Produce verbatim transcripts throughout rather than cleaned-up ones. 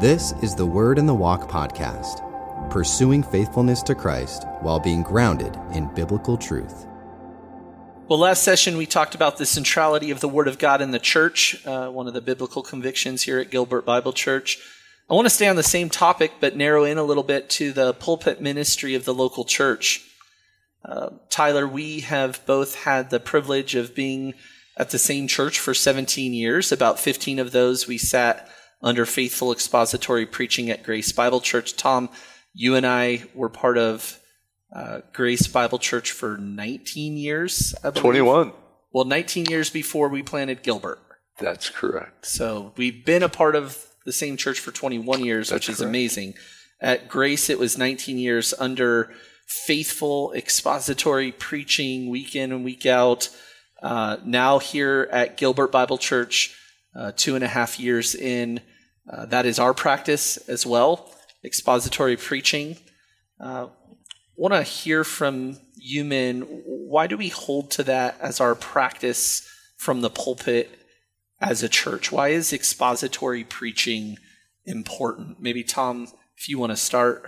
This is the Word in the Walk podcast, pursuing faithfulness to Christ while being grounded in biblical truth. Well, last session we talked about the centrality of the Word of God in the church, uh, one of the biblical convictions here at Gilbert Bible Church. I want to stay on the same topic, but narrow in a little bit to the pulpit ministry of the local church. Uh, Tyler, we have both had the privilege of being at the same church for seventeen years. About fifteen of those we sat under faithful expository preaching at Grace Bible Church. Tom, you and I were part of uh, Grace Bible Church for nineteen years, I believe. twenty-one. Well, nineteen years before we planted Gilbert. That's correct. So we've been a part of the same church for twenty-one years, That's which is correct. amazing. At Grace, it was nineteen years under faithful expository preaching week in and week out. Uh, now here at Gilbert Bible Church, uh, two and a half years in, uh, that is our practice as well, expository preaching. Uh, want to hear from you men, why do we hold to that as our practice from the pulpit as a church? Why is expository preaching important? Maybe Tom, if you want to start.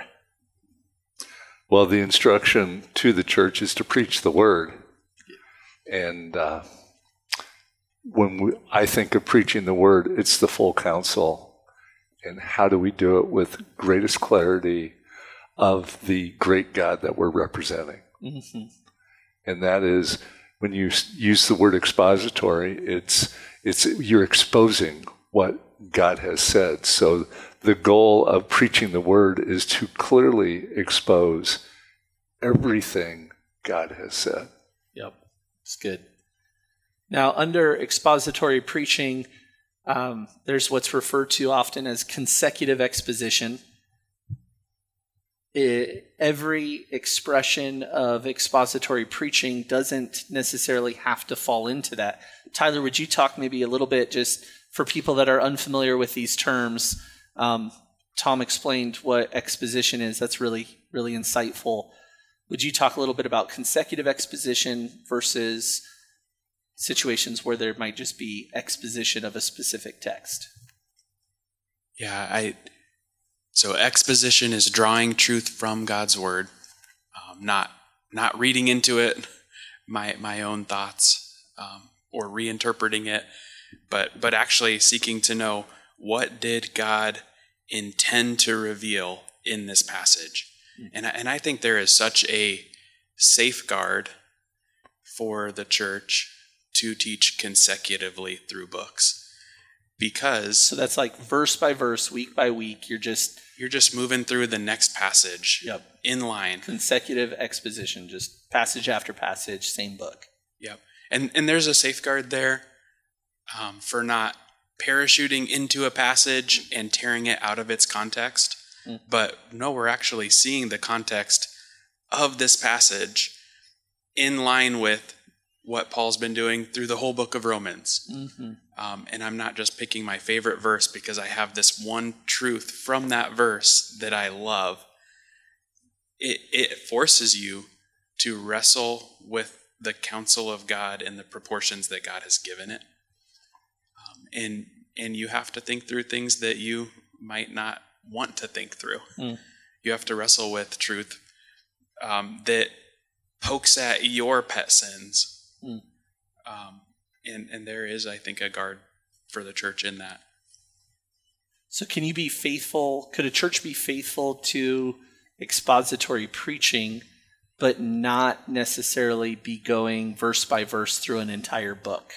Well, the instruction to the church is to preach the word. And uh, when we, I think of preaching the word, it's the full counsel. And how do we do it with greatest clarity of the great God that we're representing? Mm-hmm. And that is, when you use the word expository, it's it's you're exposing what God has said. So the goal of preaching the word is to clearly expose everything God has said. Yep, it's good. Now, under expository preaching, um, there's what's referred to often as consecutive exposition. It, every expression of expository preaching doesn't necessarily have to fall into that. Tyler, would you talk maybe a little bit just for people that are unfamiliar with these terms? Um, Tom explained what exposition is. That's really, really insightful. Would you talk a little bit about consecutive exposition versus situations where there might just be exposition of a specific text? Yeah, I. So exposition is drawing truth from God's word, um, not not reading into it my my own thoughts um, or reinterpreting it, but but actually seeking to know, what did God intend to reveal in this passage? And I, and I think there is such a safeguard for the church to teach consecutively through books, because So that's like verse by verse, week by week. You're just you're just moving through the next passage Yep. in line. consecutive exposition, just passage after passage, same book. Yep. And and there's a safeguard there um, for not parachuting into a passage and tearing it out of its context. Mm. But no, we're actually seeing the context of this passage in line with what Paul's been doing through the whole book of Romans. Mm-hmm. Um, and I'm not just picking my favorite verse because I have this one truth from that verse that I love. It, it forces you to wrestle with the counsel of God and the proportions that God has given it. Um, and and you have to think through things that you might not want to think through. Mm. You have to wrestle with truth um, that pokes at your pet sins. Mm. Um, and, and there is, I think, a guard for the church in that. So can you be faithful? Could a church be faithful to expository preaching, but not necessarily be going verse by verse through an entire book?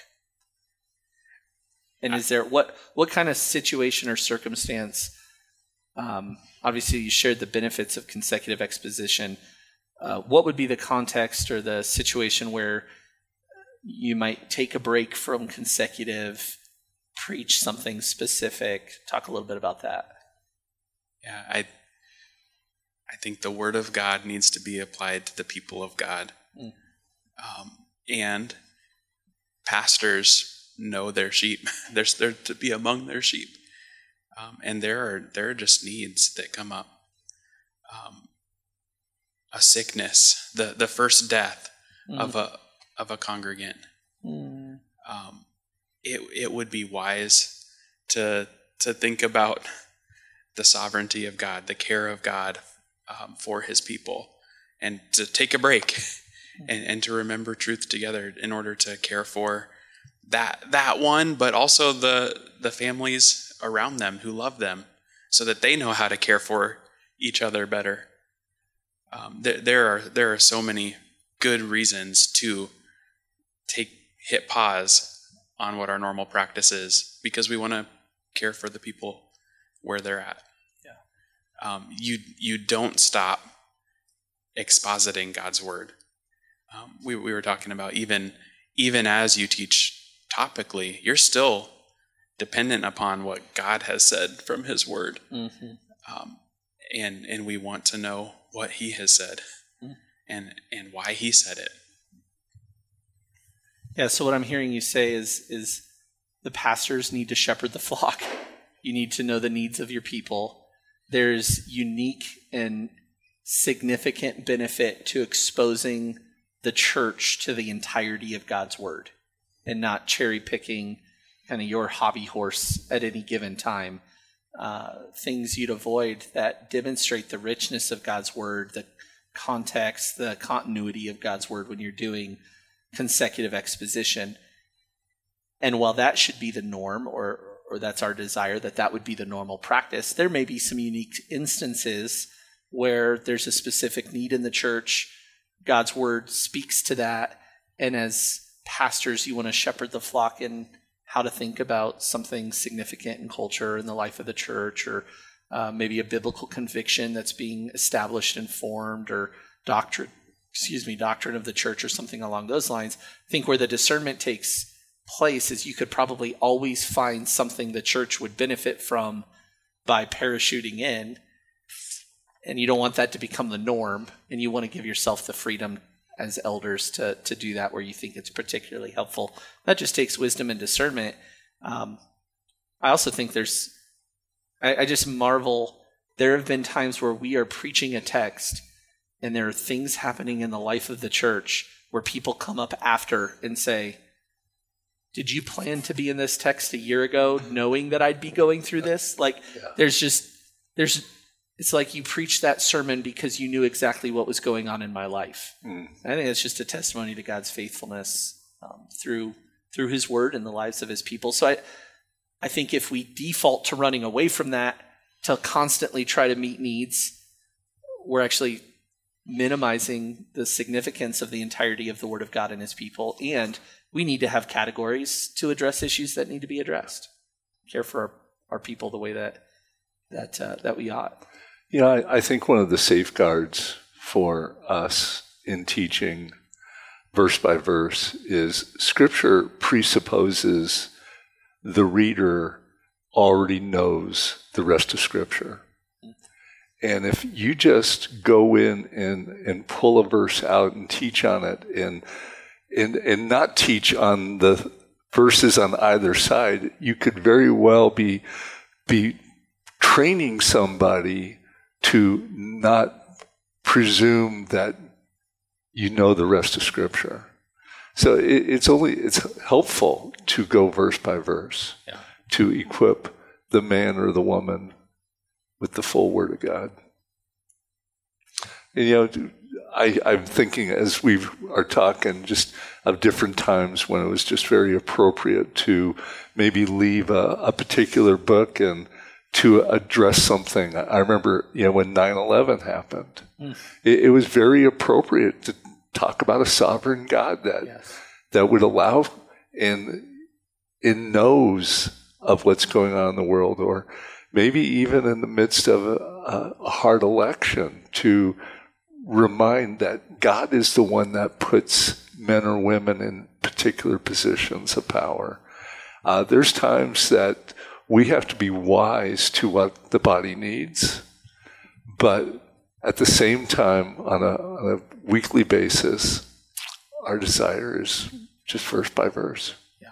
And is there, what, what kind of situation or circumstance, um, obviously you shared the benefits of consecutive exposition, uh, what would be the context or the situation where you might take a break from consecutive, preach something specific? Talk a little bit about that. Yeah, I I think the word of God needs to be applied to the people of God. Mm. Um, and pastors know their sheep. They're, they're to be among their sheep. Um, and there are there are just needs that come up. Um, a sickness, the, the first death mm. of a of a congregant. Mm. Um, it it would be wise to to think about the sovereignty of God, the care of God um, for his people, and to take a break and, and to remember truth together in order to care for that that one, but also the the families around them who love them, so that they know how to care for each other better. Um, there, there are there are so many good reasons to take hit pause on what our normal practice is, because we want to care for the people where they're at. Yeah. Um, you you don't stop expositing God's word. Um, we we were talking about even even as you teach topically, you're still dependent upon what God has said from his word. Mm-hmm. Um, and and we want to know what he has said mm-hmm. and and why he said it. Yeah, so what I'm hearing you say is is the pastors need to shepherd the flock. You need to know the needs of your people. There's unique and significant benefit to exposing the church to the entirety of God's word and not cherry picking kind of your hobby horse at any given time. Uh, things you'd avoid that demonstrate the richness of God's word, the context, the continuity of God's word when you're doing consecutive exposition. And while that should be the norm, or or that's our desire, that that would be the normal practice, there may be some unique instances where there's a specific need in the church. God's word speaks to that. And as pastors, you want to shepherd the flock in how to think about something significant in culture, in the life of the church, or uh, maybe a biblical conviction that's being established and formed, or doctrine, excuse me, doctrine of the church, or something along those lines. I think where the discernment takes place is you could probably always find something the church would benefit from by parachuting in, and you don't want that to become the norm, and you want to give yourself the freedom as elders to to do that where you think it's particularly helpful. That just takes wisdom and discernment. Um, I also think there's, I, I just marvel, there have been times where we are preaching a text and there are things happening in the life of the church where people come up after and say, did you plan to be in this text a year ago knowing that I'd be going through this? Like, yeah. there's just, there's, it's like you preached that sermon because you knew exactly what was going on in my life. Mm. I think it's just a testimony to God's faithfulness um, through through his word and the lives of his people. So I, I think if we default to running away from that, to constantly try to meet needs, we're actually minimizing the significance of the entirety of the word of God and his people. And we need to have categories to address issues that need to be addressed. Care for our, our people the way that that uh, that we ought. You know, I, I think one of the safeguards for us in teaching verse by verse is Scripture presupposes the reader already knows the rest of Scripture. And if you just go in and, and pull a verse out and teach on it and, and, and not teach on the verses on either side, you could very well be, be training somebody to not presume that you know the rest of Scripture. So it, it's only it's helpful to go verse by verse, yeah. to equip the man or the woman with the full Word of God. And, you know, I, I'm thinking as we are talking just of different times when it was just very appropriate to maybe leave a, a particular book and to address something. I remember, you know, when nine eleven happened, mm. it, it was very appropriate to talk about a sovereign God that yes. that would allow and, and knows of what's going on in the world, or maybe even in the midst of a, a hard election, to remind that God is the one that puts men or women in particular positions of power. Uh, there's times that we have to be wise to what the body needs, but at the same time, on a, on a weekly basis, our desire is just verse by verse. Yeah.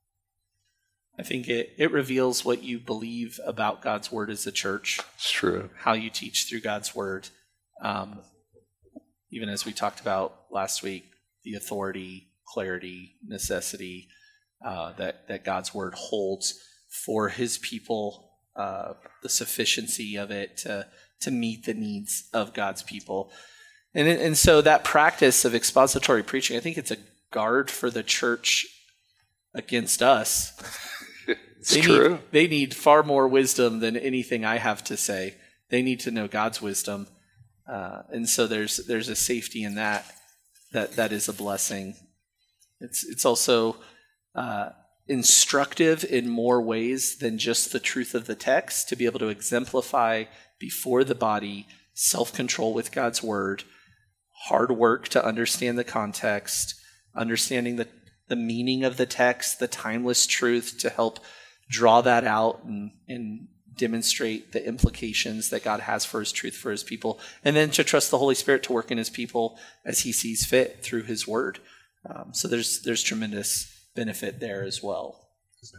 I think it, it reveals what you believe about God's word as a church. It's true. How you teach through God's word. Um, even as we talked about last week, the authority, clarity, necessity uh, that, that God's word holds for his people uh, the sufficiency of it to to meet the needs of God's people. And and so that practice of expository preaching, I think it's a guard for the church against us. It's they true. Need, they need far more wisdom than anything I have to say. They need to know God's wisdom. Uh, and so there's there's a safety in that that that is a blessing. It's it's also uh, instructive in more ways than just the truth of the text, to be able to exemplify before the body self-control with God's word, hard work to understand the context, understanding the, the meaning of the text, the timeless truth to help draw that out and, and demonstrate the implications that God has for his truth for his people, and then to trust the Holy Spirit to work in his people as he sees fit through his word. Um, so there's there's tremendous benefit there as well. So.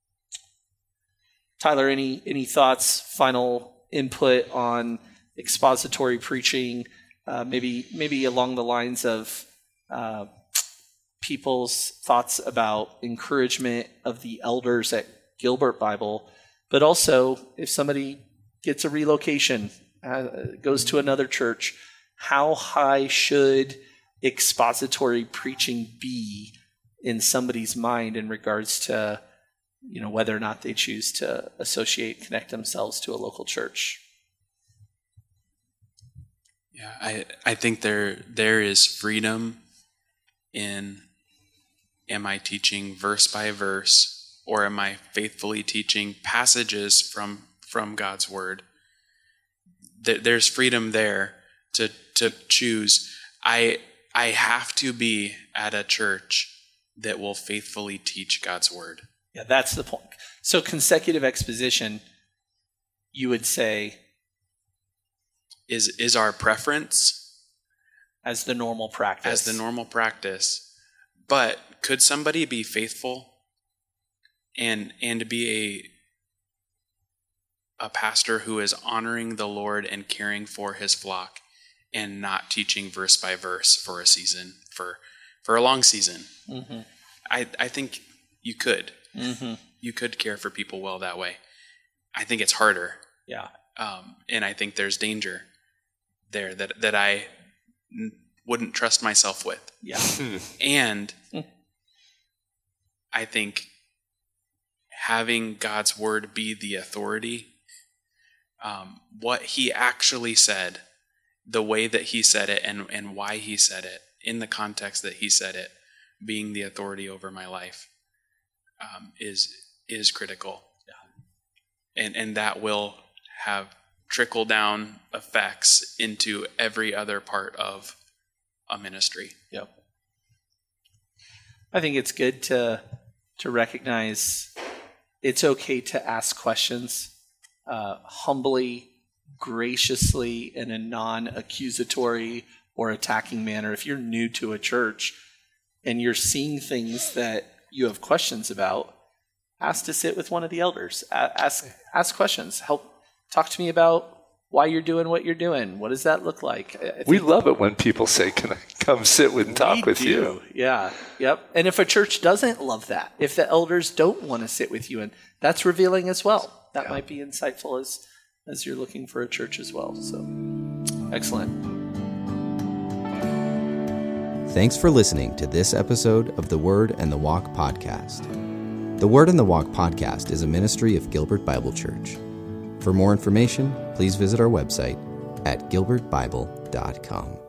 Tyler, any any thoughts, final input on expository preaching, uh, maybe maybe along the lines of uh, people's thoughts about encouragement of the elders at Gilbert Bible, but also if somebody gets a relocation, uh, goes to another church, how high should expository preaching be in somebody's mind in regards to, you know, whether or not they choose to associate, connect themselves to a local church? Yeah, I I think there there is freedom in, am I teaching verse by verse, or am I faithfully teaching passages from from God's word? There's freedom there to to choose. I I have to be at a church that will faithfully teach God's word. Yeah, that's the point. So consecutive exposition, you would say, is is our preference as the normal practice. As the normal practice. But could somebody be faithful and and be a a pastor who is honoring the Lord and caring for his flock and not teaching verse by verse for a season, for for a long season? Mm-hmm. I, I think you could. Mm-hmm. You could care for people well that way. I think it's harder. Yeah. Um, and I think there's danger there that, that I n- wouldn't trust myself with. Yeah. And I think having God's word be the authority, um, what he actually said, the way that he said it, and, and why he said it, in the context that he said it, being the authority over my life, um, is is critical. Yeah. And and that will have trickle down effects into every other part of a ministry. Yep. I think it's good to to recognize it's okay to ask questions uh, humbly, graciously, in a non-accusatory or attacking manner. If you're new to a church and you're seeing things that you have questions about, ask to sit with one of the elders. Ask ask questions. Help talk to me about why you're doing what you're doing. What does that look like? We love it when people say, "Can I come sit with and talk with do. you?" Yeah. Yep. And if a church doesn't love that, if the elders don't want to sit with you, and that's revealing as well. That yeah. might be insightful as as you're looking for a church as well. So, excellent. Thanks for listening to this episode of the Word and the Walk podcast. The Word and the Walk podcast is a ministry of Gilbert Bible Church. For more information, please visit our website at gilbert bible dot com.